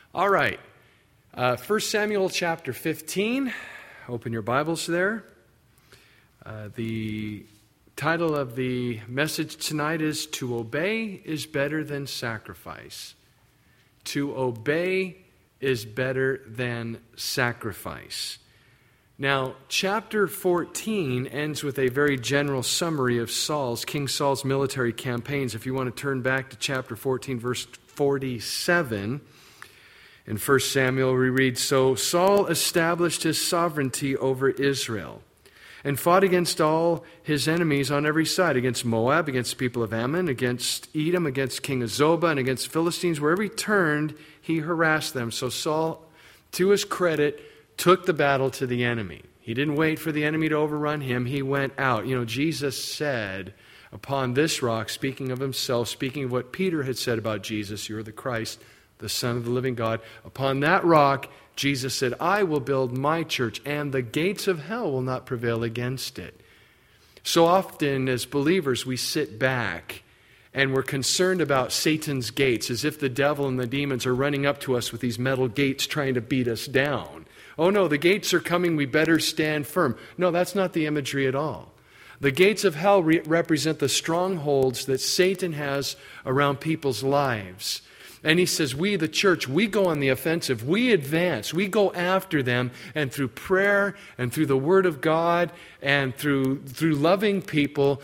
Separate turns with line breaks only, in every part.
All right. 1 Samuel chapter 15. Open your Bibles there. The title of the message tonight is To Obey is Better Than Sacrifice. To obey is better than sacrifice. Now, chapter 14 ends with a very general summary of King Saul's military campaigns. If you want to turn back to chapter 14, verse 47, in 1 Samuel we read, So Saul established his sovereignty over Israel and fought against all his enemies on every side, against Moab, against the people of Ammon, against Edom, against King of Zobah, and against Philistines. Wherever he turned, he harassed them. So Saul, to his credit, took the battle to the enemy. He didn't wait for the enemy to overrun him. He went out. You know, Jesus said, upon this rock, speaking of himself, speaking of what Peter had said about Jesus, you're the Christ, the Son of the living God. Upon that rock, Jesus said, I will build my church, and the gates of hell will not prevail against it. So often as believers, we sit back and we're concerned about Satan's gates, as if the devil and the demons are running up to us with these metal gates trying to beat us down. Oh no, the gates are coming, we better stand firm. No, that's not the imagery at all. The gates of hell represent the strongholds that Satan has around people's lives. And he says, we, the church, we go on the offensive. We advance. We go after them. And through prayer and through the Word of God and through loving people,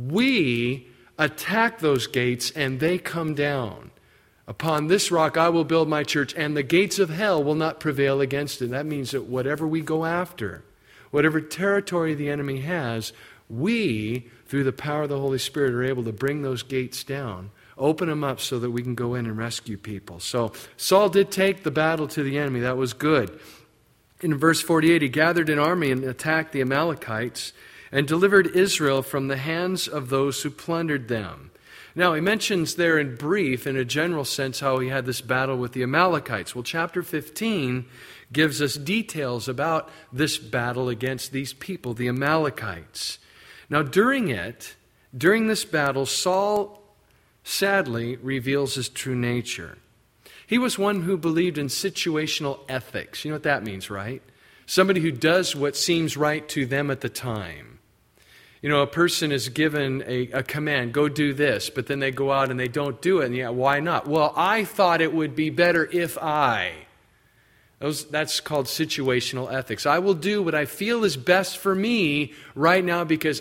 we attack those gates and they come down. Upon this rock I will build my church, and the gates of hell will not prevail against it. That means that whatever we go after, whatever territory the enemy has, we, through the power of the Holy Spirit, are able to bring those gates down. Open them up so that we can go in and rescue people. So Saul did take the battle to the enemy. That was good. In verse 48, he gathered an army and attacked the Amalekites and delivered Israel from the hands of those who plundered them. Now, he mentions there in brief, in a general sense, how he had this battle with the Amalekites. Well, chapter 15 gives us details about this battle against these people, the Amalekites. Now, during this battle, Saul sadly reveals his true nature. He was one who believed in situational ethics. You know what that means, right? Somebody who does what seems right to them at the time. You know, a person is given a command, go do this, but then they go out and they don't do it. And yeah, why not? Well, I thought it would be better if That's called situational ethics. I will do what I feel is best for me right now because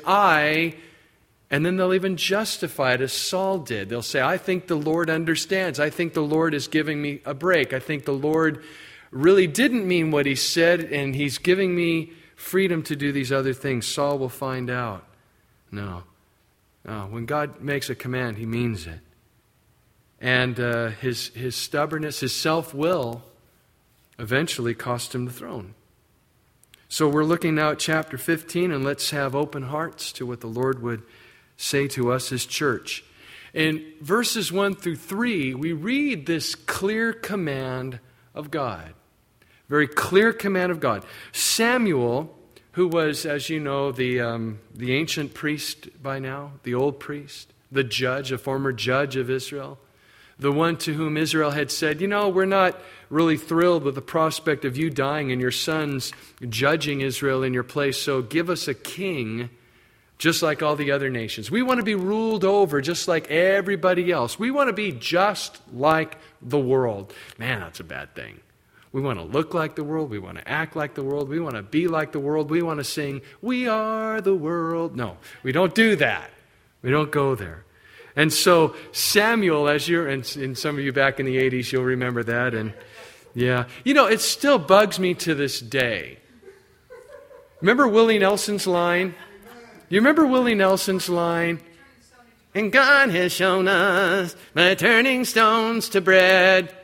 and then they'll even justify it as Saul did. They'll say, I think the Lord understands. I think the Lord is giving me a break. I think the Lord really didn't mean what he said, and he's giving me freedom to do these other things. Saul will find out. No. When God makes a command, he means it. And his stubbornness, his self-will, eventually cost him the throne. So we're looking now at chapter 15, and let's have open hearts to what the Lord would say to us as church. In verses 1 through 3, we read this clear command of God. Very clear command of God. Samuel, who was, as you know, the ancient priest by now, the old priest, the judge, a former judge of Israel, the one to whom Israel had said, you know, we're not really thrilled with the prospect of you dying and your sons judging Israel in your place, so give us a king just like all the other nations. We want to be ruled over just like everybody else. We want to be just like the world. Man, that's a bad thing. We want to look like the world. We want to act like the world. We want to be like the world. We want to sing, we are the world. No, we don't do that. We don't go there. And so Samuel, and some of you back in the 80s, you'll remember that. And yeah, you know, it still bugs me to this day. Remember Willie Nelson's line? You remember Willie Nelson's line? And God has shown us by turning stones to bread.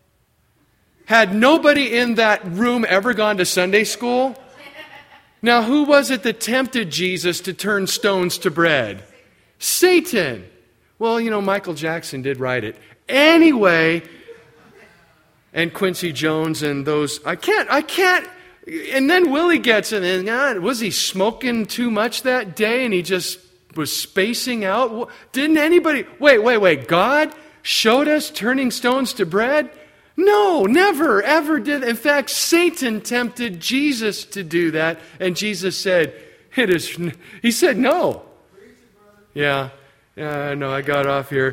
Had nobody in that room ever gone to Sunday school? Now, who was it that tempted Jesus to turn stones to bread? Satan. Well, you know, Michael Jackson did write it. Anyway, and Quincy Jones and those, I can't. And then Willie gets it, and God, was he smoking too much that day and he just was spacing out? Didn't anybody, wait, God showed us turning stones to bread? No, never, ever did. In fact, Satan tempted Jesus to do that, and Jesus said, he said no. Yeah, no, I got off here.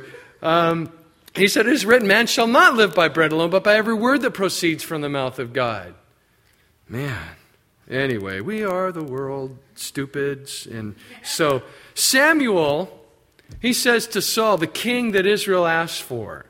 He said, it is written, man shall not live by bread alone, but by every word that proceeds from the mouth of God. Man. Anyway, we are the world stupids. And so Samuel, he says to Saul, the king that Israel asked for.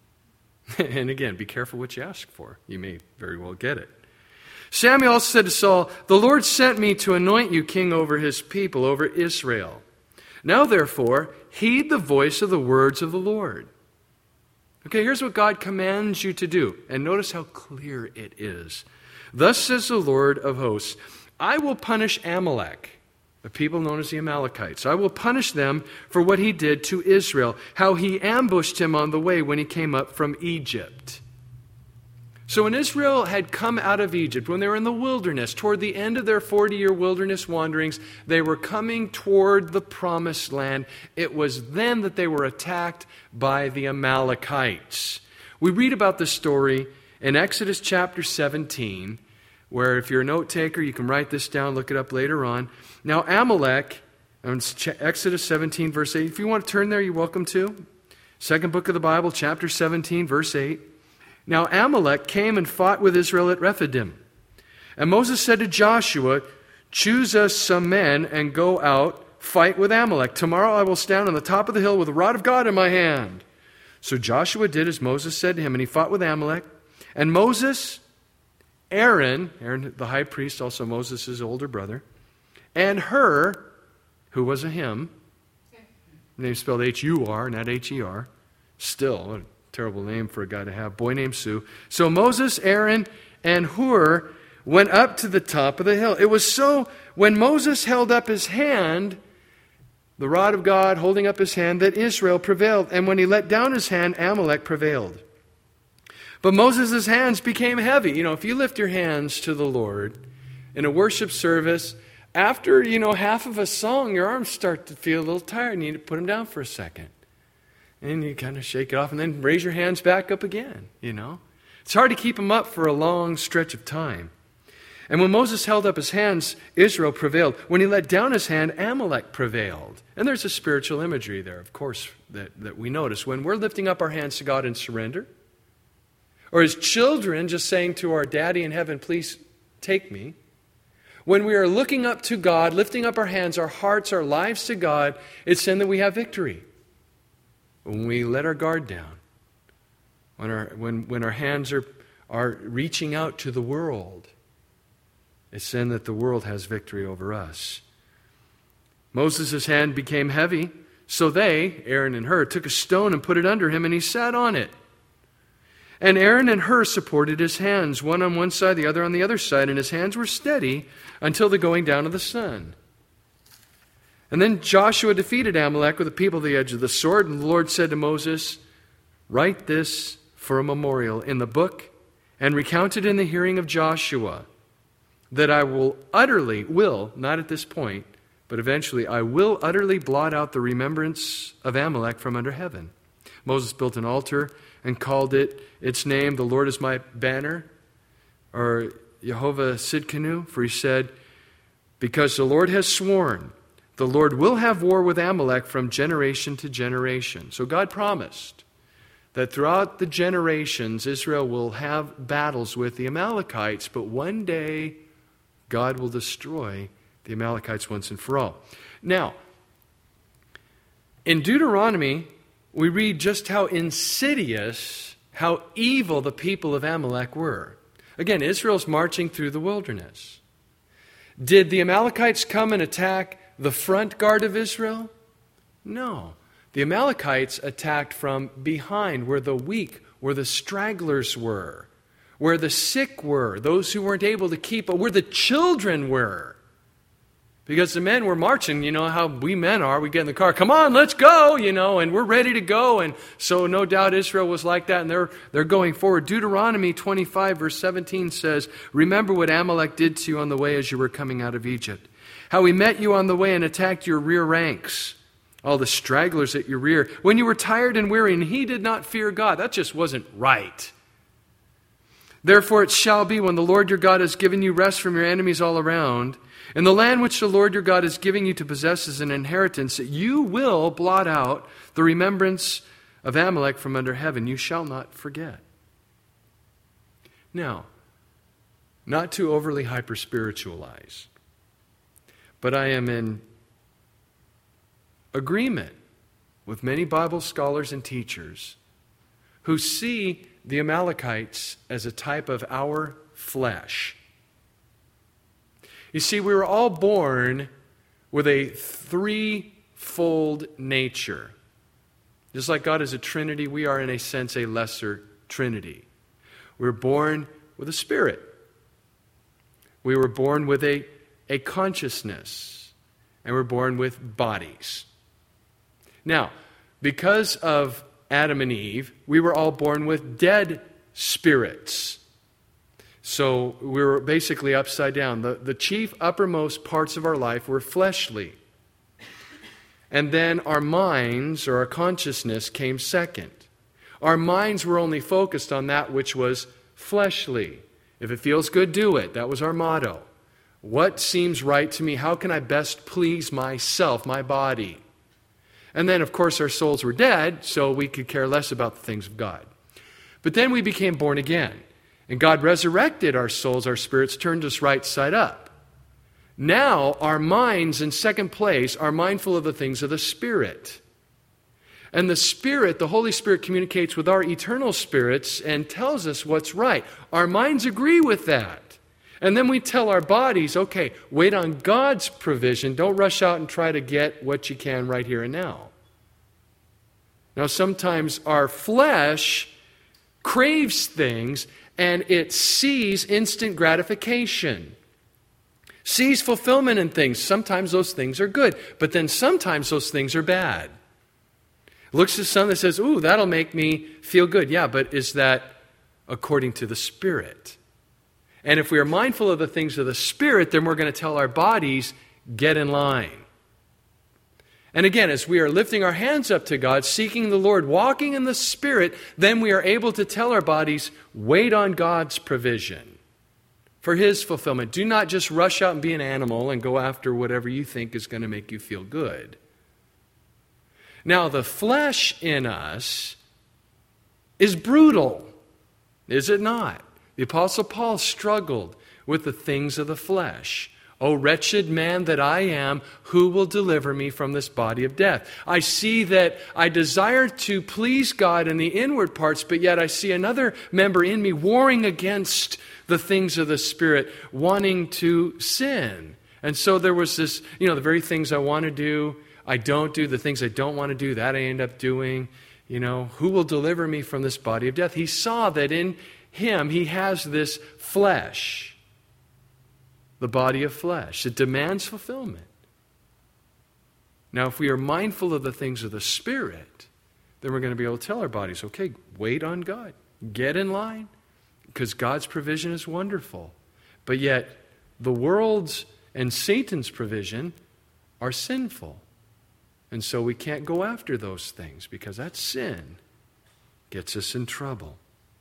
And again, be careful what you ask for. You may very well get it. Samuel also said to Saul, the Lord sent me to anoint you king over his people, over Israel. Now therefore, heed the voice of the words of the Lord. Okay, here's what God commands you to do. And notice how clear it is. Thus says the Lord of hosts, I will punish Amalek, the people known as the Amalekites. I will punish them for what he did to Israel, how he ambushed him on the way when he came up from Egypt. So when Israel had come out of Egypt, when they were in the wilderness, toward the end of their 40-year wilderness wanderings, they were coming toward the promised land. It was then that they were attacked by the Amalekites. We read about this story in Exodus chapter 17, where if you're a note taker, you can write this down, look it up later on. Now Amalek, Exodus 17, verse 8. If you want to turn there, you're welcome to. Second book of the Bible, chapter 17, verse 8. Now Amalek came and fought with Israel at Rephidim. And Moses said to Joshua, choose us some men and go out, fight with Amalek. Tomorrow I will stand on the top of the hill with the rod of God in my hand. So Joshua did as Moses said to him, and he fought with Amalek. And Moses, Aaron the high priest, also Moses' older brother, and Hur, who was a him, name spelled H-U-R, not H-E-R, still a terrible name for a guy to have, boy named Sue. So Moses, Aaron, and Hur went up to the top of the hill. It was so, when Moses held up his hand, the rod of God holding up his hand, that Israel prevailed. And when he let down his hand, Amalek prevailed. But Moses' hands became heavy. If you lift your hands to the Lord in a worship service, after, half of a song, your arms start to feel a little tired and you need to put them down for a second. And you kind of shake it off and then raise your hands back up again, It's hard to keep them up for a long stretch of time. And when Moses held up his hands, Israel prevailed. When he let down his hand, Amalek prevailed. And there's a spiritual imagery there, of course, that we notice. When we're lifting up our hands to God in surrender, or as children just saying to our daddy in heaven, please take me. When we are looking up to God, lifting up our hands, our hearts, our lives to God, it's then that we have victory. When we let our guard down, when our hands are reaching out to the world, it's then that the world has victory over us. Moses' hand became heavy, so they, Aaron and Hur, took a stone and put it under him, and he sat on it. And Aaron and Hur supported his hands, one on one side, the other on the other side, and his hands were steady until the going down of the sun. And then Joshua defeated Amalek with the people at the edge of the sword, and the Lord said to Moses, write this for a memorial in the book and recount it in the hearing of Joshua, that I will, not at this point, but eventually, I will utterly blot out the remembrance of Amalek from under heaven. Moses built an altar and called its name, the Lord is my banner, or Jehovah Sidkenu, for he said, because the Lord has sworn, the Lord will have war with Amalek from generation to generation. So God promised that throughout the generations, Israel will have battles with the Amalekites, but one day God will destroy the Amalekites once and for all. Now, in Deuteronomy, we read just how insidious, how evil the people of Amalek were. Again, Israel's marching through the wilderness. Did the Amalekites come and attack the front guard of Israel? No. The Amalekites attacked from behind, where the weak, where the stragglers were, where the sick were, those who weren't able to keep, but where the children were. Because the men were marching, how we men are. We get in the car, come on, let's go, and we're ready to go. And so no doubt Israel was like that, and they're going forward. Deuteronomy 25, verse 17 says, remember what Amalek did to you on the way as you were coming out of Egypt. How he met you on the way and attacked your rear ranks, all the stragglers at your rear, when you were tired and weary, and he did not fear God. That just wasn't right. Therefore it shall be when the Lord your God has given you rest from your enemies all around, in the land which the Lord your God is giving you to possess as an inheritance, that you will blot out the remembrance of Amalek from under heaven. You shall not forget. Now, not to overly hyper-spiritualize, but I am in agreement with many Bible scholars and teachers who see the Amalekites as a type of our flesh. You see, we were all born with a threefold nature. Just like God is a Trinity, we are in a sense a lesser Trinity. We were born with a spirit. We were born with a consciousness. And we're born with bodies. Now, because of Adam and Eve, we were all born with dead spirits. So we were basically upside down. The chief uppermost parts of our life were fleshly. And then our minds, or our consciousness, came second. Our minds were only focused on that which was fleshly. If it feels good, do it. That was our motto. What seems right to me? How can I best please myself, my body? And then, of course, our souls were dead, so we could care less about the things of God. But then we became born again. And God resurrected our souls, our spirits, turned us right side up. Now, our minds, in second place, are mindful of the things of the Spirit. And the Spirit, the Holy Spirit, communicates with our eternal spirits and tells us what's right. Our minds agree with that. And then we tell our bodies, okay, wait on God's provision. Don't rush out and try to get what you can right here and now. Now, sometimes our flesh craves things and it sees instant gratification, sees fulfillment in things. Sometimes those things are good, but then sometimes those things are bad. Looks at something that says, ooh, that'll make me feel good. Yeah, but is that according to the Spirit? And if we are mindful of the things of the Spirit, then we're going to tell our bodies, get in line. And again, as we are lifting our hands up to God, seeking the Lord, walking in the Spirit, then we are able to tell our bodies, wait on God's provision for His fulfillment. Do not just rush out and be an animal and go after whatever you think is going to make you feel good. Now, the flesh in us is brutal, is it not? The Apostle Paul struggled with the things of the flesh. O wretched man that I am, who will deliver me from this body of death? I see that I desire to please God in the inward parts, but yet I see another member in me warring against the things of the Spirit, wanting to sin. And so there was this, the very things I want to do, I don't do. The things I don't want to do, that I end up doing. Who will deliver me from this body of death? He saw that in him, he has this flesh, the body of flesh. It demands fulfillment. Now, if we are mindful of the things of the Spirit, then we're going to be able to tell our bodies, okay, wait on God. Get in line, because God's provision is wonderful. But yet, the world's and Satan's provision are sinful. And so we can't go after those things, because that sin gets us in trouble.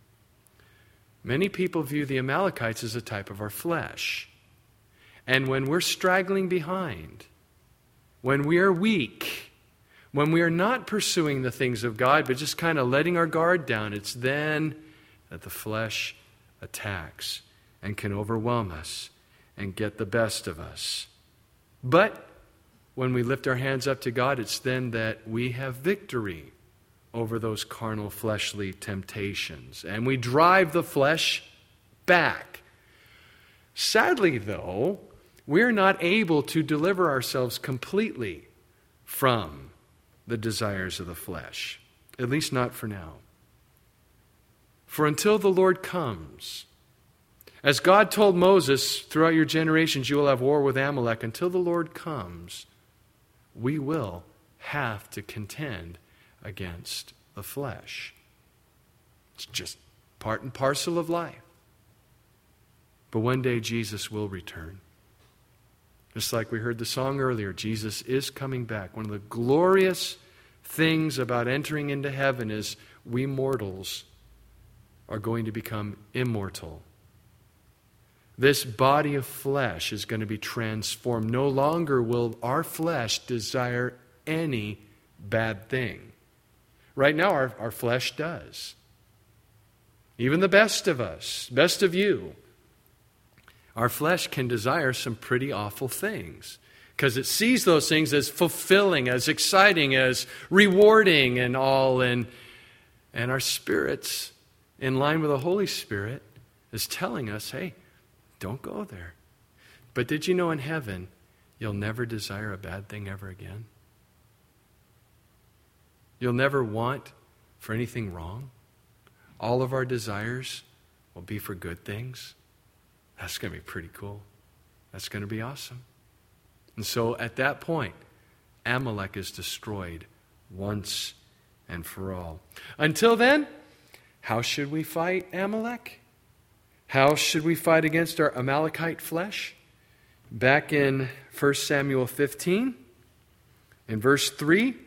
Many people view the Amalekites as a type of our flesh. And when we're straggling behind, when we are weak, when we are not pursuing the things of God, but just kind of letting our guard down, it's then that the flesh attacks and can overwhelm us and get the best of us. But when we lift our hands up to God, it's then that we have victory over those carnal, fleshly temptations. And we drive the flesh back. Sadly, though, we're not able to deliver ourselves completely from the desires of the flesh. At least not for now. For until the Lord comes, as God told Moses, throughout your generations you will have war with Amalek. Until the Lord comes, we will have to contend against the flesh. It's just part and parcel of life. But one day Jesus will return. Just like we heard the song earlier, Jesus is coming back. One of the glorious things about entering into heaven is we mortals are going to become immortal. This body of flesh is going to be transformed. No longer will our flesh desire any bad thing. Right now, our flesh does. Even the best of us, best of you, our flesh can desire some pretty awful things because it sees those things as fulfilling, as exciting, as rewarding and all. And our spirits, in line with the Holy Spirit, is telling us, hey, don't go there. But did you know in heaven, you'll never desire a bad thing ever again? You'll never want for anything wrong. All of our desires will be for good things. That's going to be pretty cool. That's going to be awesome. And so at that point, Amalek is destroyed once and for all. Until then, how should we fight Amalek? How should we fight against our Amalekite flesh? Back in 1 Samuel 15, in verse 3,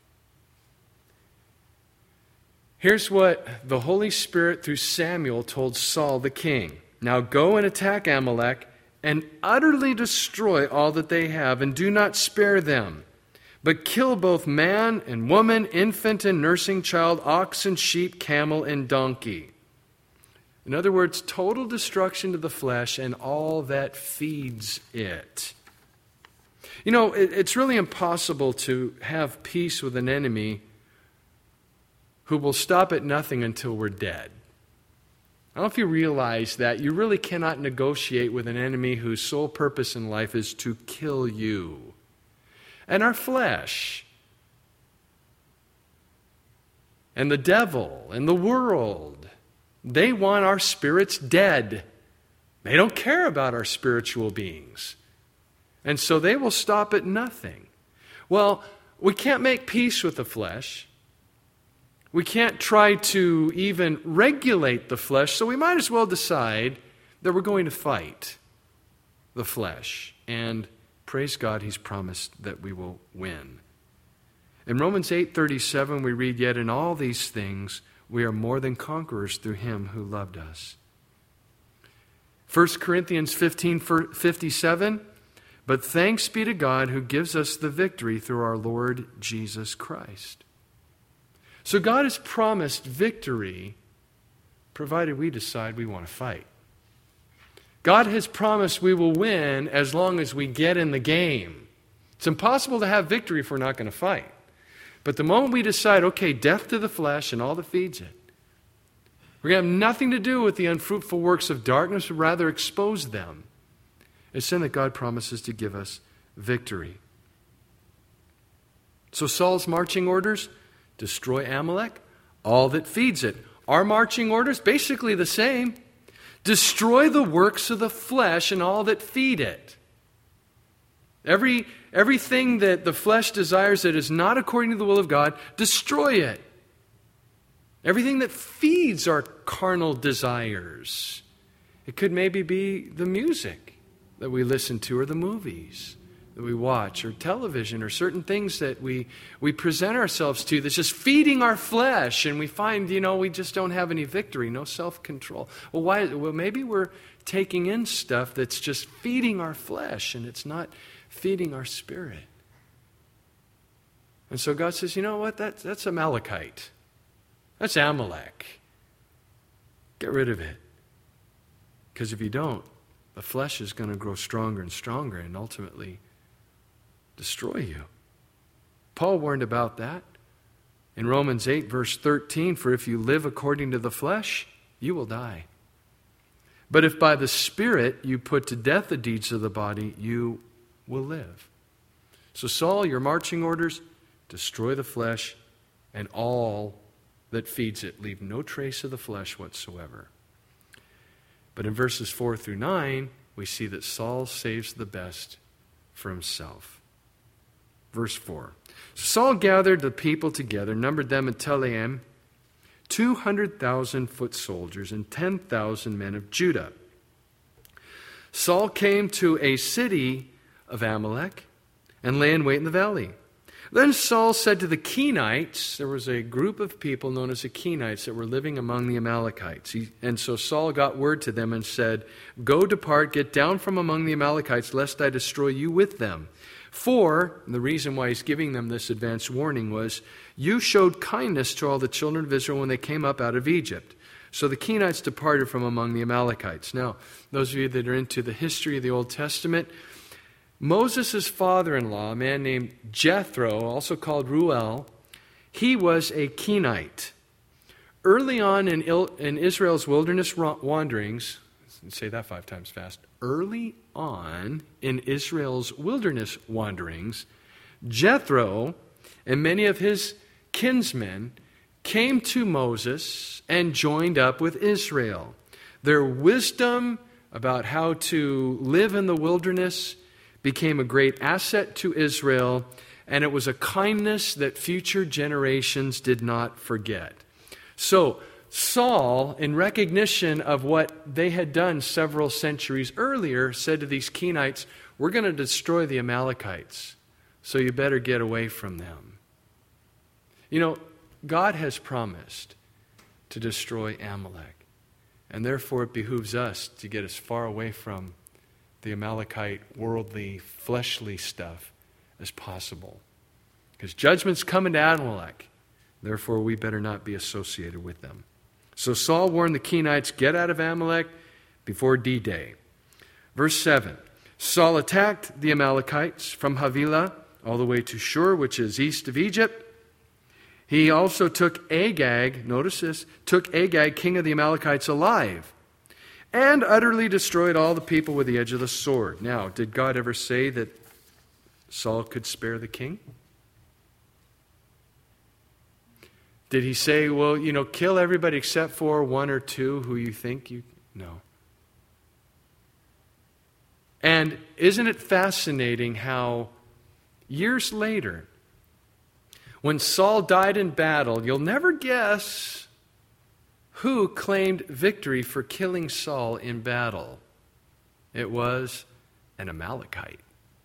here's what the Holy Spirit through Samuel told Saul the king. Now go and attack Amalek and utterly destroy all that they have, and do not spare them, but kill both man and woman, infant and nursing child, ox and sheep, camel and donkey. In other words, total destruction to the flesh and all that feeds it. You know, it's really impossible to have peace with an enemy who will stop at nothing until we're dead. I don't know if you realize that you really cannot negotiate with an enemy whose sole purpose in life is to kill you. And our flesh, and the devil, and the world, they want our spirits dead. They don't care about our spiritual beings. And so they will stop at nothing. Well, we can't make peace with the flesh. We can't try to even regulate the flesh, so we might as well decide that we're going to fight the flesh. And praise God, He's promised that we will win. In Romans 8:37, we read, "Yet in all these things we are more than conquerors through Him who loved us." 1 Corinthians 15:57, "But thanks be to God who gives us the victory through our Lord Jesus Christ." So God has promised victory, provided we decide we want to fight. God has promised we will win as long as we get in the game. It's impossible to have victory if we're not going to fight. But the moment we decide, okay, death to the flesh and all that feeds it, we're going to have nothing to do with the unfruitful works of darkness, but rather expose them. It's then that God promises to give us victory. So Saul's marching orders: destroy Amalek, all that feeds it. Our marching orders, basically the same. Destroy the works of the flesh and all that feed it. Everything that the flesh desires that is not according to the will of God, destroy it. Everything that feeds our carnal desires. It could maybe be the music that we listen to, or the movies that we watch, or television, or certain things that we present ourselves to that's just feeding our flesh, and we find, we just don't have any victory, no self-control. Well, why? Well, maybe we're taking in stuff that's just feeding our flesh, and it's not feeding our spirit. And so God says, you know what? That's Amalekite. That's Amalek. Get rid of it. Because if you don't, the flesh is going to grow stronger and stronger, and ultimately destroy you. Paul warned about that in Romans 8, verse 13, "For if you live according to the flesh, you will die. But if by the Spirit you put to death the deeds of the body, you will live." So Saul, your marching orders: destroy the flesh and all that feeds it. Leave no trace of the flesh whatsoever. But in verses 4 through 9, we see that Saul saves the best for himself. Verse 4. Saul gathered the people together, numbered them at Telaim, 200,000 foot soldiers and 10,000 men of Judah. Saul came to a city of Amalek and lay in wait in the valley. Then Saul said to the Kenites, there was a group of people known as the Kenites that were living among the Amalekites. And so Saul got word to them and said, "Go, depart, get down from among the Amalekites, lest I destroy you with them. For," and the reason why he's giving them this advance warning was, "you showed kindness to all the children of Israel when they came up out of Egypt." So the Kenites departed from among the Amalekites. Now, those of you that are into the history of the Old Testament, Moses' father-in-law, a man named Jethro, also called Ruel, he was a Kenite. Early on in Israel's wilderness wanderings, say that 5 times fast, early on in Israel's wilderness wanderings, Jethro and many of his kinsmen came to Moses and joined up with Israel. Their wisdom about how to live in the wilderness became a great asset to Israel, and it was a kindness that future generations did not forget. So Saul, in recognition of what they had done several centuries earlier, said to these Kenites, "We're going to destroy the Amalekites, so you better get away from them." You know, God has promised to destroy Amalek, and therefore it behooves us to get as far away from the Amalekite, worldly, fleshly stuff as possible. Because judgment's coming to Amalek. Therefore, we better not be associated with them. So Saul warned the Kenites, get out of Amalek before D-Day. Verse 7, Saul attacked the Amalekites from Havilah all the way to Shur, which is east of Egypt. He also took Agag, notice this, took Agag, king of the Amalekites, alive, and utterly destroyed all the people with the edge of the sword. Now, did God ever say that Saul could spare the king? Did he say, well, kill everybody except for 1 or 2 who you think you... No. And isn't it fascinating how years later, when Saul died in battle, you'll never guess who claimed victory for killing Saul in battle. It was an Amalekite.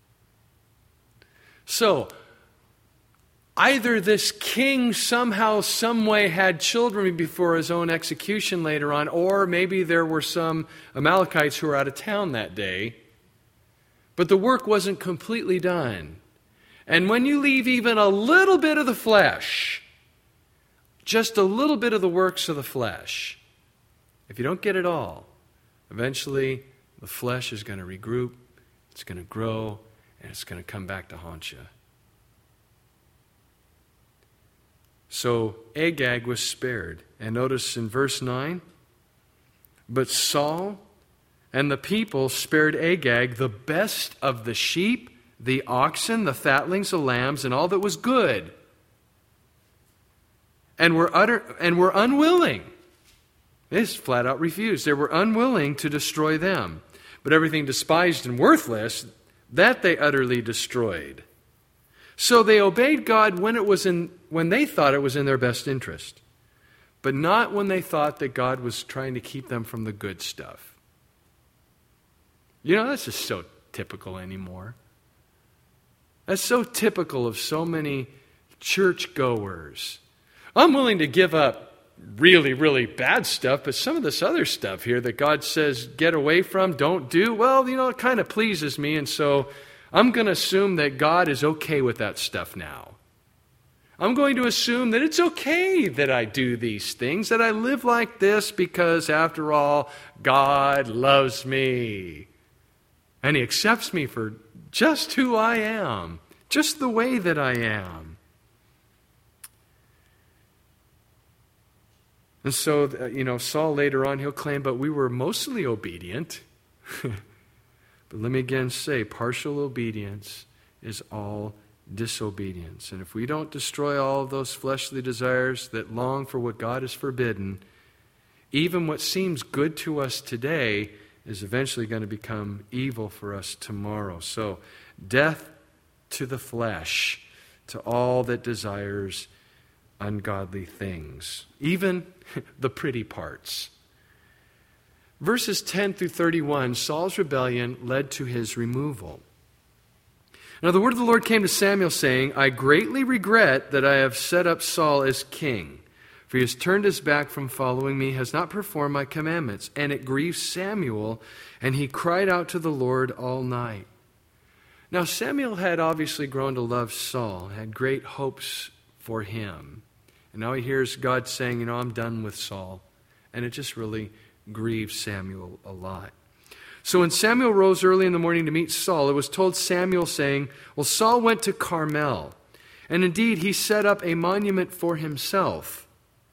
So, either this king somehow, some way had children before his own execution later on, or maybe there were some Amalekites who were out of town that day, but the work wasn't completely done. And when you leave even a little bit of the flesh, just a little bit of the works of the flesh, if you don't get it all, eventually the flesh is going to regroup, it's going to grow, and it's going to come back to haunt you. So Agag was spared. And notice in verse 9, but Saul and the people spared Agag the best of the sheep, the oxen, the fatlings, the lambs, and all that was good, and were unwilling. They just flat out refused. They were unwilling to destroy them. But everything despised and worthless, that they utterly destroyed. So they obeyed God when they thought it was in their best interest, but not when they thought that God was trying to keep them from the good stuff. That's just so typical anymore. That's so typical of so many churchgoers. I'm willing to give up really, really bad stuff, but some of this other stuff here that God says get away from, don't do, well, it kind of pleases me, and so I'm going to assume that God is okay with that stuff now. I'm going to assume that it's okay that I do these things, that I live like this because, after all, God loves me. And He accepts me for just who I am, just the way that I am. And so, Saul later on, he'll claim, but we were mostly obedient. But let me again say, partial obedience is all disobedience. And if we don't destroy all of those fleshly desires that long for what God has forbidden, even what seems good to us today is eventually going to become evil for us tomorrow. So, death to the flesh, to all that desires ungodly things, even the pretty parts. Verses 10 through 31, Saul's rebellion led to his removal. Now the word of the Lord came to Samuel, saying, I greatly regret that I have set up Saul as king, for he has turned his back from following me, has not performed my commandments. And it grieved Samuel, and he cried out to the Lord all night. Now Samuel had obviously grown to love Saul, had great hopes for him. And now he hears God saying, I'm done with Saul. And it just really grieved Samuel a lot. So when Samuel rose early in the morning to meet Saul, it was told Samuel, saying, well, Saul went to Carmel, and indeed he set up a monument for himself.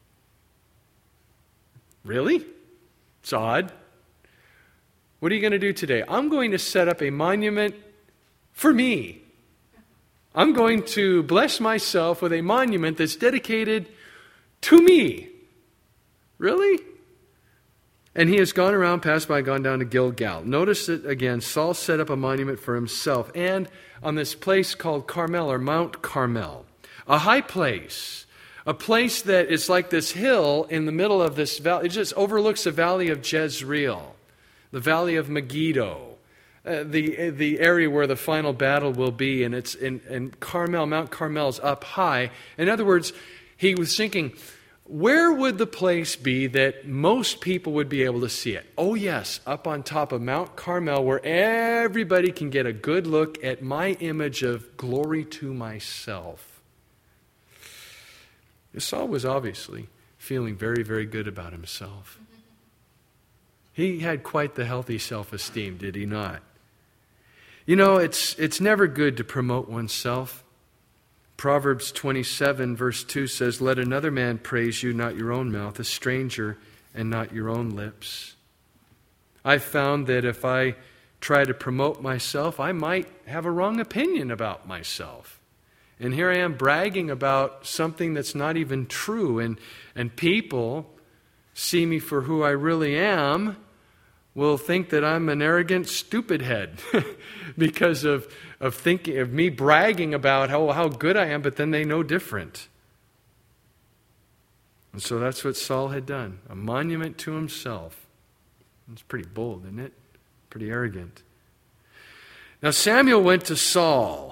Really? It's odd. What are you going to do today? I'm going to set up a monument for me. I'm going to bless myself with a monument that's dedicated to me. Really? And he has gone around, passed by, gone down to Gilgal. Notice that again, Saul set up a monument for himself. And on this place called Carmel, or Mount Carmel, a high place, a place that is like this hill in the middle of this valley. It just overlooks the valley of Jezreel, the valley of Megiddo, the area where the final battle will be. And it's in Carmel, Mount Carmel's up high. In other words, he was thinking, where would the place be that most people would be able to see it? Oh yes, up on top of Mount Carmel, where everybody can get a good look at my image of glory to myself. Saul was obviously feeling very, very good about himself. He had quite the healthy self-esteem, did he not? It's never good to promote oneself. Proverbs 27 verse 2 says, let another man praise you, not your own mouth, a stranger, and not your own lips. I've found that if I try to promote myself, I might have a wrong opinion about myself. And here I am bragging about something that's not even true. And people see me for who I really am, will think that I'm an arrogant stupid head because of thinking of me bragging about how good I am, but then they know different. And so that's what Saul had done, a monument to himself. It's pretty bold, isn't it? Pretty arrogant. Now Samuel went to Saul,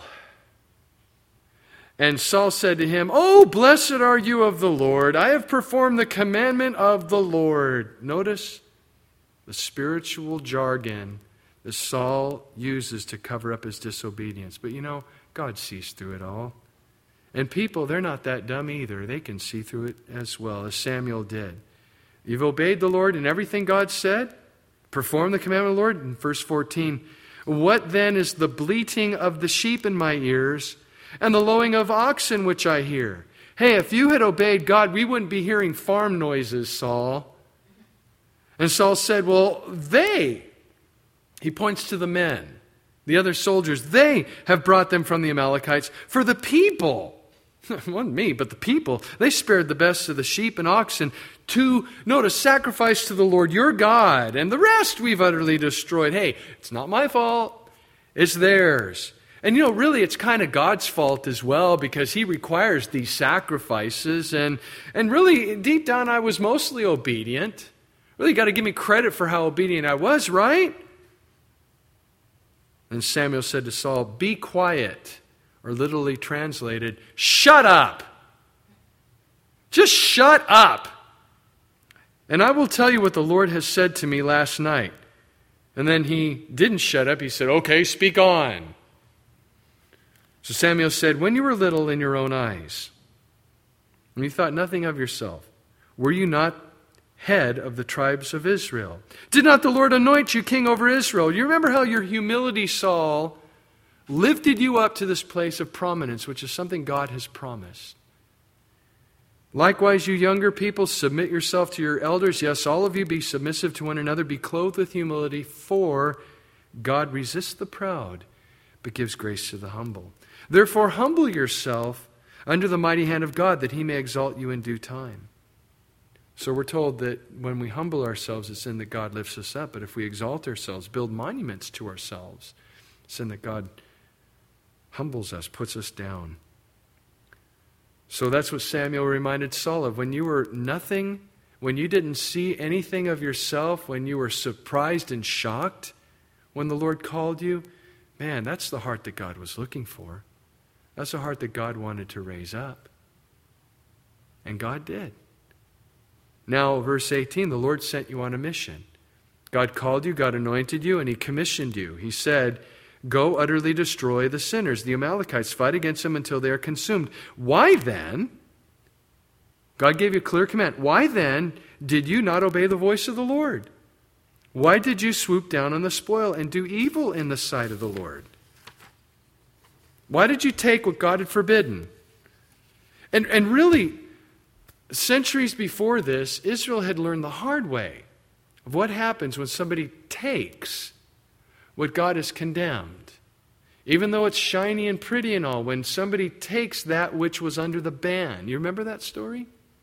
and Saul said to him, oh, blessed are you of the Lord. I have performed the commandment of the Lord. Notice the spiritual jargon that Saul uses to cover up his disobedience. But God sees through it all. And people, they're not that dumb either. They can see through it as well, as Samuel did. You've obeyed the Lord in everything God said. Perform the commandment of the Lord. In verse 14, what then is the bleating of the sheep in my ears and the lowing of oxen which I hear? Hey, if you had obeyed God, we wouldn't be hearing farm noises, Saul. And Saul said, well, he points to the men, the other soldiers, they have brought them from the Amalekites. For the people, it wasn't me, but the people, they spared the best of the sheep and oxen to sacrifice to the Lord your God, and the rest we've utterly destroyed. Hey, it's not my fault, it's theirs. And really it's kind of God's fault as well, because He requires these sacrifices, and really deep down I was mostly obedient. Really got to give me credit for how obedient I was, right? And Samuel said to Saul, be quiet, or literally translated, shut up. Just shut up. And I will tell you what the Lord has said to me last night. And then he didn't shut up. He said, okay, speak on. So Samuel said, when you were little in your own eyes, and you thought nothing of yourself, were you not head of the tribes of Israel? Did not the Lord anoint you king over Israel? You remember how your humility, Saul, lifted you up to this place of prominence, which is something God has promised. Likewise, you younger people, submit yourself to your elders. Yes, all of you be submissive to one another. Be clothed with humility, for God resists the proud, but gives grace to the humble. Therefore, humble yourself under the mighty hand of God, that He may exalt you in due time. So we're told that when we humble ourselves, it's in that God lifts us up. But if we exalt ourselves, build monuments to ourselves, it's in that God humbles us, puts us down. So that's what Samuel reminded Saul of. When you were nothing, when you didn't see anything of yourself, when you were surprised and shocked when the Lord called you, Man, that's the heart that God was looking for. That's the heart that God wanted to raise up. And God did. Now, verse 18, the Lord sent you on a mission. God called you, God anointed you, and He commissioned you. He said, go utterly destroy the sinners, the Amalekites. Fight against them until they are consumed. Why then, God gave you a clear command, why then did you not obey the voice of the Lord? Why did you swoop down on the spoil and do evil in the sight of the Lord? Why did you take what God had forbidden? And really, centuries before this, Israel had learned the hard way of what happens when somebody takes what God has condemned. Even though it's shiny and pretty and all, when somebody takes that which was under the ban. You remember that story?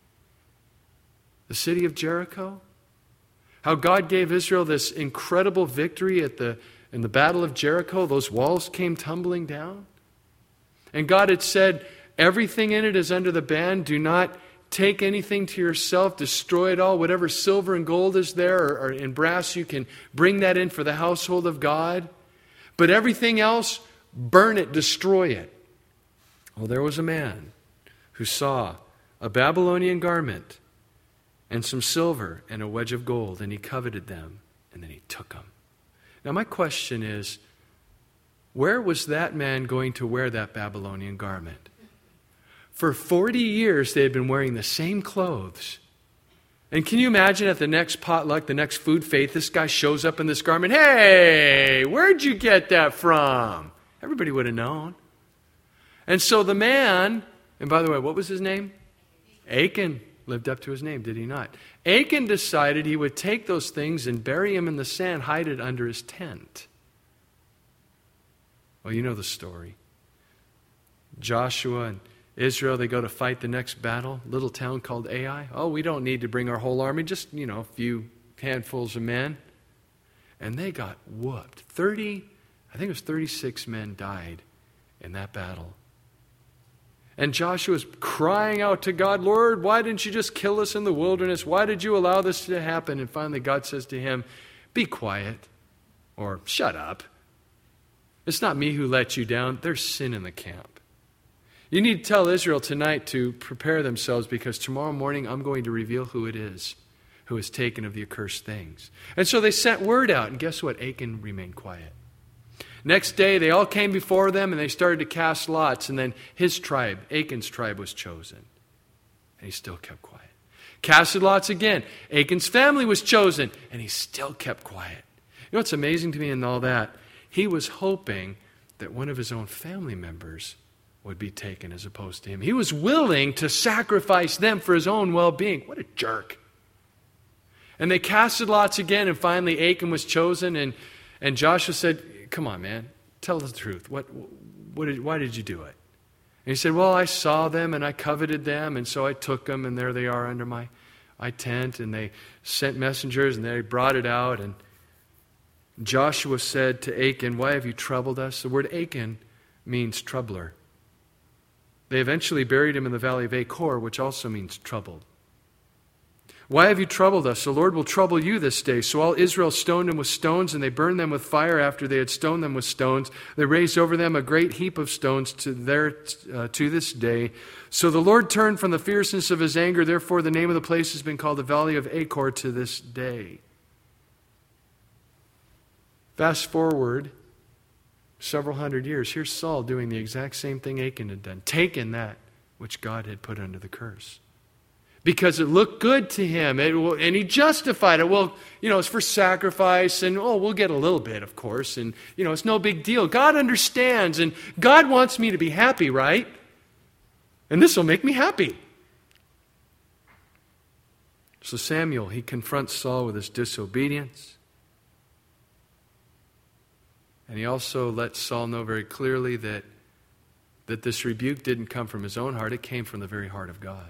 The city of Jericho? How God gave Israel this incredible victory in the Battle of Jericho. Those walls came tumbling down. And God had said, everything in it is under the ban. Do not take anything to yourself. Destroy it all. Whatever silver and gold is there or in brass, you can bring that in for the household of God. But everything else, burn it, destroy it. Well, there was a man who saw a Babylonian garment and some silver and a wedge of gold, and he coveted them, and then he took them. Now my question is, where was that man going to wear that Babylonian garment? For 40 years they had been wearing the same clothes. And can you imagine at the next potluck, the next food faith, this guy shows up in this garment, hey, where'd you get that from? Everybody would have known. And so the man, and by the way, what was his name? Achan. Lived up to his name, did he not? Achan decided he would take those things and bury them in the sand, hide it under his tent. Well, you know the story. Joshua and Israel, they go to fight the next battle, little town called Ai. Oh, we don't need to bring our whole army, just, a few handfuls of men. And they got whooped. 36 men died in that battle. And Joshua was crying out to God, Lord, why didn't you just kill us in the wilderness? Why did you allow this to happen? And finally God says to him, be quiet, or shut up. It's not me who let you down. There's sin in the camp. You need to tell Israel tonight to prepare themselves, because tomorrow morning I'm going to reveal who it is who has taken of the accursed things. And so they sent word out, and guess what? Achan remained quiet. Next day, they all came before them, and they started to cast lots, and then his tribe, Achan's tribe, was chosen. And he still kept quiet. Casted lots again. Achan's family was chosen, and he still kept quiet. You know what's amazing to me in all that? He was hoping that one of his own family members would be taken as opposed to him. He was willing to sacrifice them for his own well-being. What a jerk. And they casted lots again, and finally Achan was chosen, and Joshua said, come on, man, tell the truth. Why did you do it? And he said, well, I saw them and I coveted them, and so I took them, and there they are under my tent, and they sent messengers, and they brought it out. And Joshua said to Achan, why have you troubled us? The word Achan means troubler. They eventually buried him in the valley of Achor, which also means troubled. Why have you troubled us? The Lord will trouble you this day. So all Israel stoned them with stones, and they burned them with fire after they had stoned them with stones. They raised over them a great heap of stones to this day. So the Lord turned from the fierceness of his anger. Therefore, the name of the place has been called the Valley of Achor to this day. Fast forward several hundred years. Here's Saul doing the exact same thing Achan had done, taking that which God had put under the curse. Because it looked good to him, and he justified it. Well, it's for sacrifice, and we'll get a little bit, of course, and it's no big deal. God understands, and God wants me to be happy, right? And this will make me happy. So Samuel, he confronts Saul with his disobedience. And he also lets Saul know very clearly that this rebuke didn't come from his own heart, it came from the very heart of God.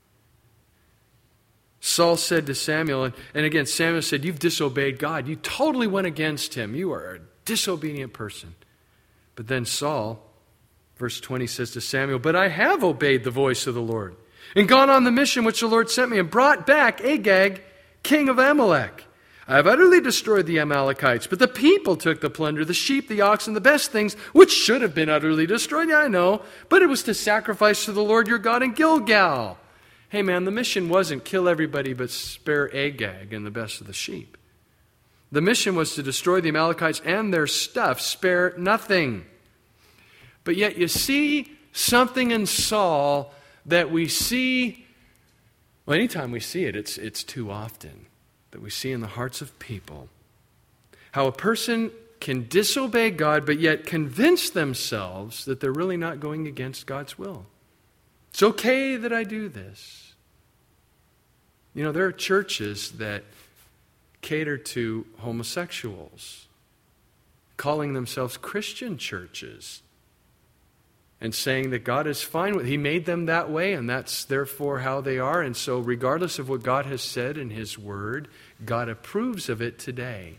Saul said to Samuel, and again, Samuel said, you've disobeyed God. You totally went against him. You are a disobedient person. But then Saul, verse 20 says to Samuel, but I have obeyed the voice of the Lord and gone on the mission which the Lord sent me and brought back Agag, king of Amalek. I have utterly destroyed the Amalekites, but the people took the plunder, the sheep, the oxen, the best things, which should have been utterly destroyed. Yeah, I know, but it was to sacrifice to the Lord your God in Gilgal. Hey man, the mission wasn't kill everybody but spare Agag and the best of the sheep. The mission was to destroy the Amalekites and their stuff, spare nothing. But yet you see something in Saul that we see, well, anytime we see it, it's too often, that we see in the hearts of people. How a person can disobey God, but yet convince themselves that they're really not going against God's will. It's okay that I do this. You know, there are churches that cater to homosexuals, calling themselves Christian churches, and saying that God is fine with it. He made them that way, and that's therefore how they are. And so regardless of what God has said in His Word, God approves of it today.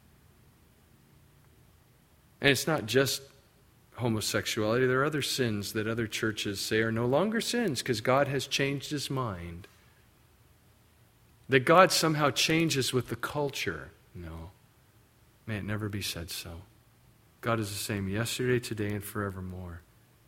And it's not just homosexuality. There are other sins that other churches say are no longer sins because God has changed His mind. That God somehow changes with the culture. No. May it never be said so. God is the same yesterday, today, and forevermore.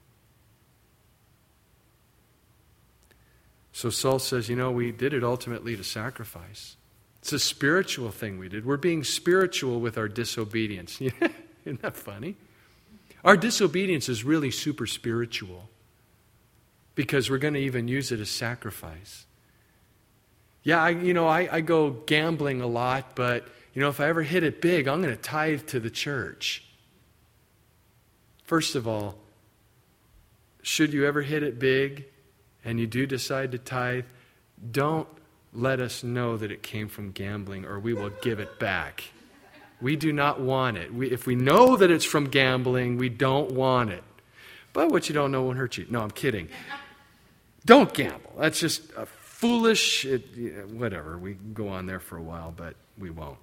So Saul says, you know, we did it ultimately to sacrifice. It's a spiritual thing we did. We're being spiritual with our disobedience. Isn't that funny? Our disobedience is really super spiritual because we're going to even use it as sacrifice. Yeah, I go gambling a lot, but if I ever hit it big, I'm going to tithe to the church. First of all, should you ever hit it big and you do decide to tithe, don't let us know that it came from gambling or we will give it back. We do not want it. If we know that it's from gambling, we don't want it. But what you don't know won't hurt you. No, I'm kidding. Don't gamble. That's just a foolish, whatever. We can go on there for a while, but we won't.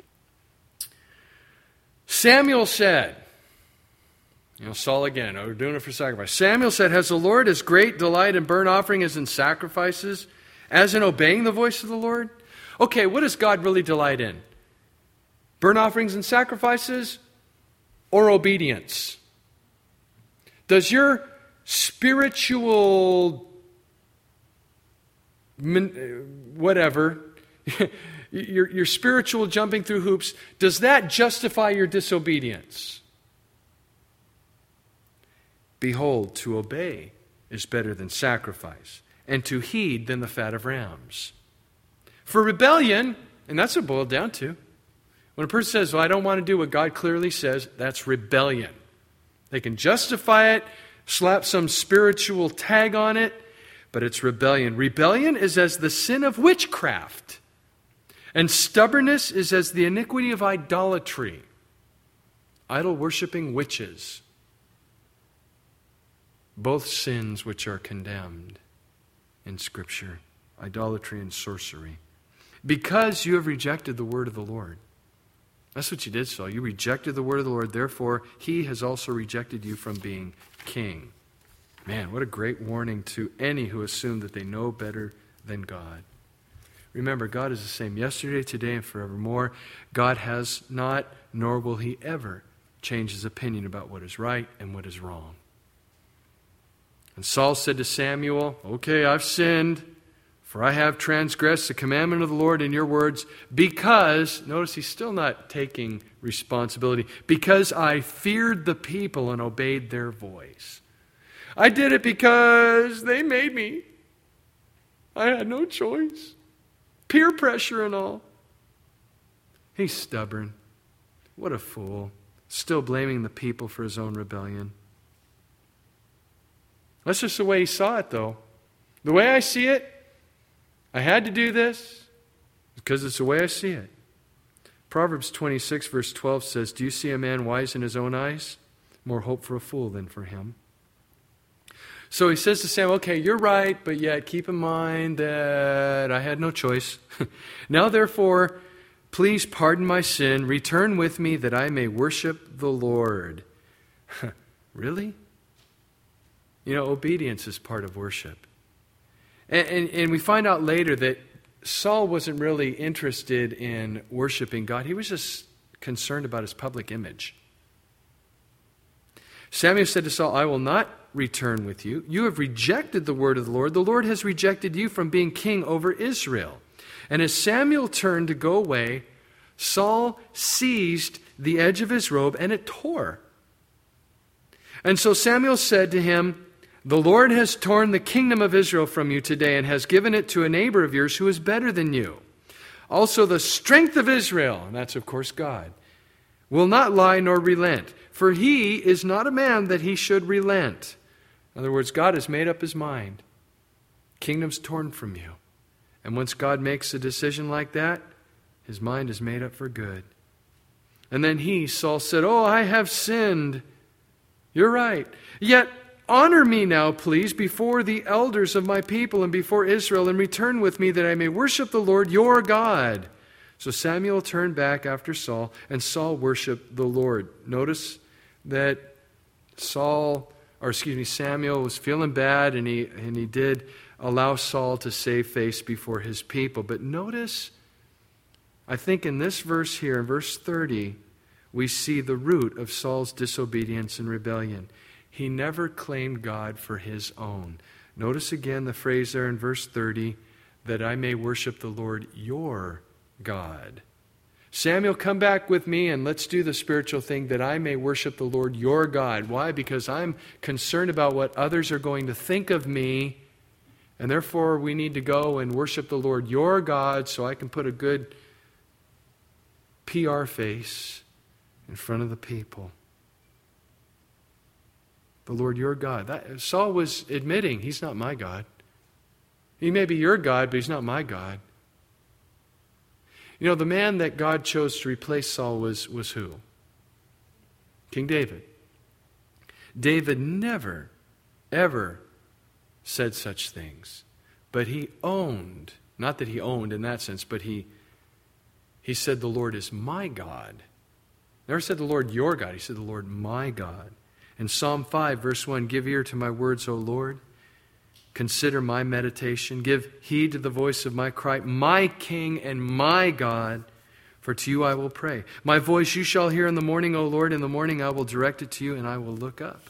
Samuel said, Saul again, we're doing it for sacrifice. Samuel said, has the Lord as great delight in burnt offering as in sacrifices, as in obeying the voice of the Lord? Okay, what does God really delight in? Burnt offerings and sacrifices or obedience? Does your spiritual whatever, your spiritual jumping through hoops, does that justify your disobedience? Behold, to obey is better than sacrifice, and to heed than the fat of rams. For rebellion, and that's what it boiled down to. When a person says, well, I don't want to do what God clearly says, that's rebellion. They can justify it, slap some spiritual tag on it, but it's rebellion. Rebellion is as the sin of witchcraft, and stubbornness is as the iniquity of idolatry. Idol-worshipping witches. Both sins which are condemned in Scripture. Idolatry and sorcery. Because you have rejected the word of the Lord. That's what you did, Saul. You rejected the word of the Lord. Therefore, He has also rejected you from being king. Man, what a great warning to any who assume that they know better than God. Remember, God is the same yesterday, today, and forevermore. God has not, nor will He ever, change His opinion about what is right and what is wrong. And Saul said to Samuel, okay, I've sinned, for I have transgressed the commandment of the Lord in your words, because, notice he's still not taking responsibility, because I feared the people and obeyed their voice. I did it because they made me. I had no choice. Peer pressure and all. He's stubborn. What a fool. Still blaming the people for his own rebellion. That's just the way he saw it, though. The way I see it, I had to do this because it's the way I see it. Proverbs 26, verse 12 says, do you see a man wise in his own eyes? More hope for a fool than for him. So he says to Samuel, okay, you're right, but yet keep in mind that I had no choice. Now, therefore, please pardon my sin. Return with me that I may worship the Lord. Really? Obedience is part of worship. And we find out later that Saul wasn't really interested in worshiping God. He was just concerned about his public image. Samuel said to Saul, I will not return with you. You have rejected the word of the Lord. The Lord has rejected you from being king over Israel. And as Samuel turned to go away, Saul seized the edge of his robe and it tore. And so Samuel said to him, the Lord has torn the kingdom of Israel from you today and has given it to a neighbor of yours who is better than you. Also the strength of Israel, and that's of course God, will not lie nor relent, for he is not a man that he should relent. In other words, God has made up his mind. Kingdom's torn from you. And once God makes a decision like that, his mind is made up for good. And then Saul said, oh, I have sinned. You're right. Yet honor me now, please, before the elders of my people and before Israel, and return with me that I may worship the Lord your God. So Samuel turned back after Saul, and Saul worshiped the Lord. Notice that Samuel was feeling bad, and he did allow Saul to save face before his people. But notice, I think in this verse here, in verse 30, we see the root of Saul's disobedience and rebellion. He never claimed God for his own. Notice again the phrase there in verse 30, that I may worship the Lord your God. Samuel, come back with me and let's do the spiritual thing, that I may worship the Lord your God. Why? Because I'm concerned about what others are going to think of me, and therefore we need to go and worship the Lord your God so I can put a good PR face in front of the people. The Lord your God. Saul was admitting, he's not my God. He may be your God, but he's not my God. You know, the man that God chose to replace Saul was who? King David. David never, ever said such things. But he owned, not that he owned in that sense, but he said the Lord is my God. Never said the Lord your God. He said the Lord my God. In Psalm 5, verse 1, give ear to my words, O Lord. Consider my meditation. Give heed to the voice of my cry, my King and my God, for to you I will pray. My voice you shall hear in the morning, O Lord. In the morning I will direct it to you, and I will look up.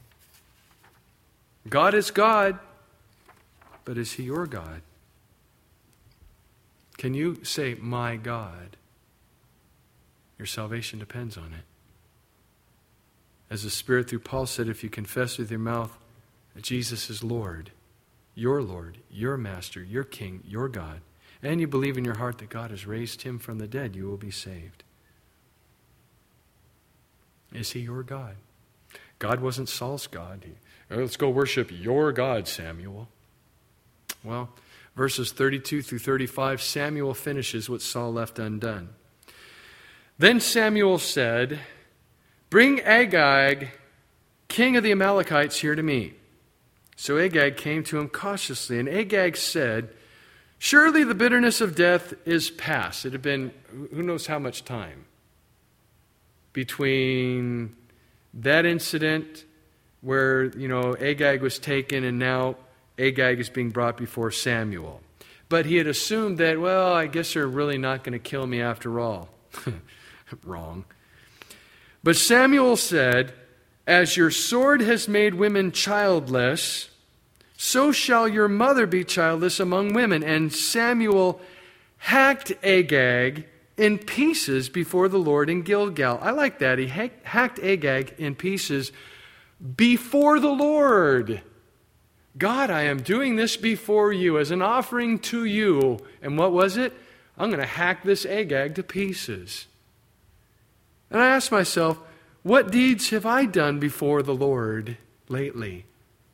God is God, but is he your God? Can you say, my God? Your salvation depends on it. As the Spirit through Paul said, if you confess with your mouth that Jesus is Lord, your Master, your King, your God, and you believe in your heart that God has raised him from the dead, you will be saved. Is he your God? God wasn't Saul's God. Let's go worship your God, Samuel. Well, verses 32 through 35, Samuel finishes what Saul left undone. Then Samuel said, bring Agag, king of the Amalekites, here to me. So Agag came to him cautiously, and Agag said, surely the bitterness of death is past. It had been who knows how much time between that incident where, Agag was taken, and now Agag is being brought before Samuel. But he had assumed that, well, I guess they're really not going to kill me after all. Wrong. But Samuel said, as your sword has made women childless, so shall your mother be childless among women. And Samuel hacked Agag in pieces before the Lord in Gilgal. I like that. He hacked Agag in pieces before the Lord. God, I am doing this before you as an offering to you. And what was it? I'm going to hack this Agag to pieces. And I asked myself, what deeds have I done before the Lord lately?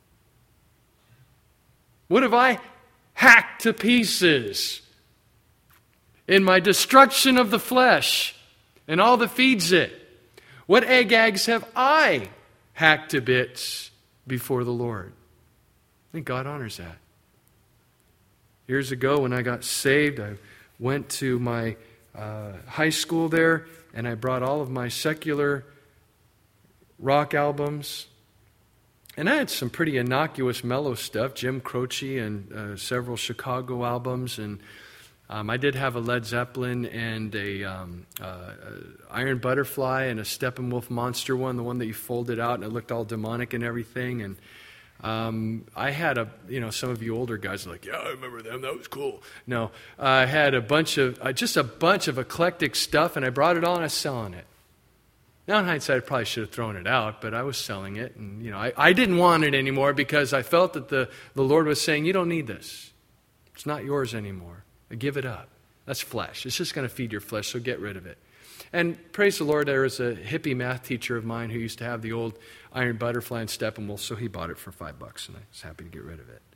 What have I hacked to pieces in my destruction of the flesh and all that feeds it? What Agags have I hacked to bits before the Lord? I think God honors that. Years ago when I got saved, I went to my high school there, and I brought all of my secular rock albums. And I had some pretty innocuous mellow stuff, Jim Croce and several Chicago albums, and I did have a Led Zeppelin and a Iron Butterfly and a Steppenwolf Monster one, the one that you folded out and it looked all demonic and everything. And I had some of you older guys are like, yeah, I remember them. That was cool. No, I had a bunch of eclectic stuff, and I brought it all and I was selling it. Now in hindsight, I probably should have thrown it out, but I was selling it, and I didn't want it anymore because I felt that the Lord was saying, you don't need this. It's not yours anymore. Give it up. That's flesh. It's just going to feed your flesh, so get rid of it. And praise the Lord, there was a hippie math teacher of mine who used to have the old Iron Butterfly and Steppenwolf, so he bought it for $5, and I was happy to get rid of it.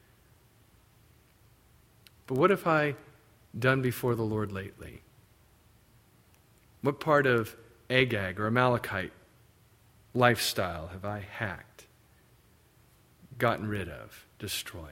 But what have I done before the Lord lately? What part of Agag or Amalekite lifestyle have I hacked, gotten rid of, destroyed?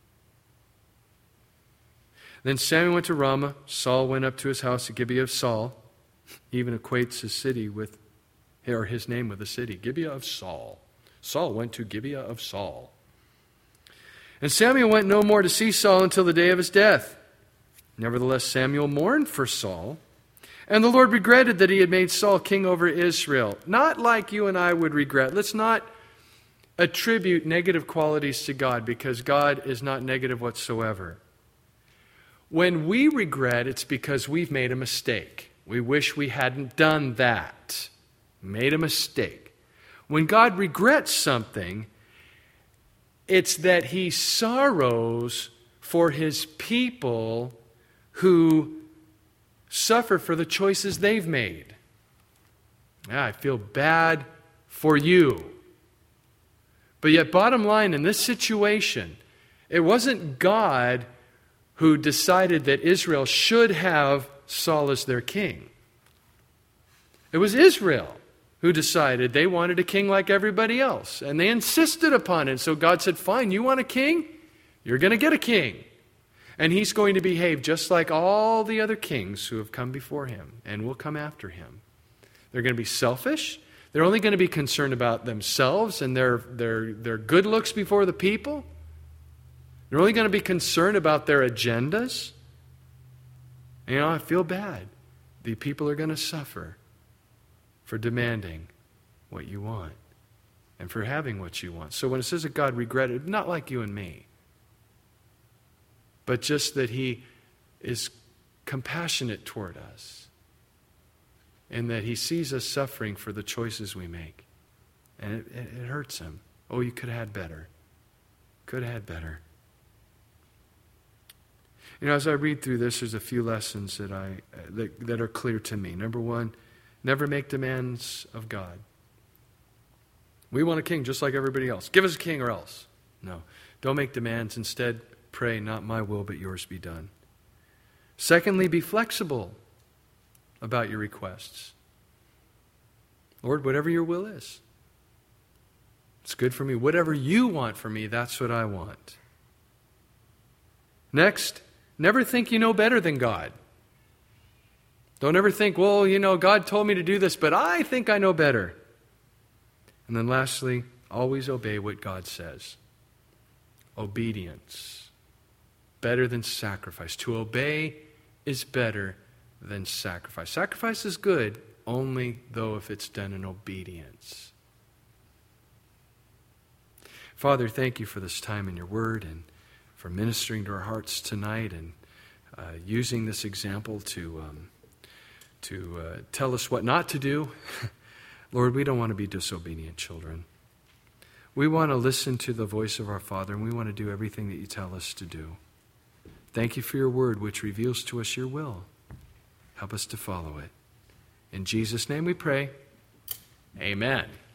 Then Samuel went to Ramah. Saul went up to his house at Gibeah of Saul. He even equates his city with, or his name with a city, Gibeah of Saul. Saul went to Gibeah of Saul. And Samuel went no more to see Saul until the day of his death. Nevertheless, Samuel mourned for Saul, and the Lord regretted that he had made Saul king over Israel. Not like you and I would regret. Let's not attribute negative qualities to God, because God is not negative whatsoever. When we regret, it's because we've made a mistake. We wish we hadn't done that. Made a mistake. When God regrets something, it's that He sorrows for His people who suffer for the choices they've made. I feel bad for you. But yet, bottom line, in this situation, it wasn't God who decided that Israel should have Saul as their king. It was Israel who decided they wanted a king like everybody else. And they insisted upon it. So God said, fine, you want a king? You're going to get a king. And he's going to behave just like all the other kings who have come before him and will come after him. They're going to be selfish. They're only going to be concerned about themselves and their good looks before the people. They're only going to be concerned about their agendas. And, I feel bad. The people are going to suffer for demanding what you want and for having what you want. So when it says that God regretted, not like you and me, but just that He is compassionate toward us and that He sees us suffering for the choices we make. And it hurts Him. Oh, you could have had better. Could have had better. As I read through this, there's a few lessons that are clear to me. Number one, never make demands of God. We want a king just like everybody else. Give us a king or else. No, don't make demands. Instead, pray, not my will, but yours be done. Secondly, be flexible about your requests. Lord, whatever your will is, it's good for me. Whatever you want for me, that's what I want. Next, never think you know better than God. Don't ever think, God told me to do this, but I think I know better. And then lastly, always obey what God says. Obedience. Better than sacrifice. To obey is better than sacrifice. Sacrifice is good, only though if it's done in obedience. Father, thank you for this time in your word and for ministering to our hearts tonight and using this example to tell us what not to do. Lord, we don't want to be disobedient children. We want to listen to the voice of our Father, and we want to do everything that you tell us to do. Thank you for your word, which reveals to us your will. Help us to follow it. In Jesus' name we pray. Amen.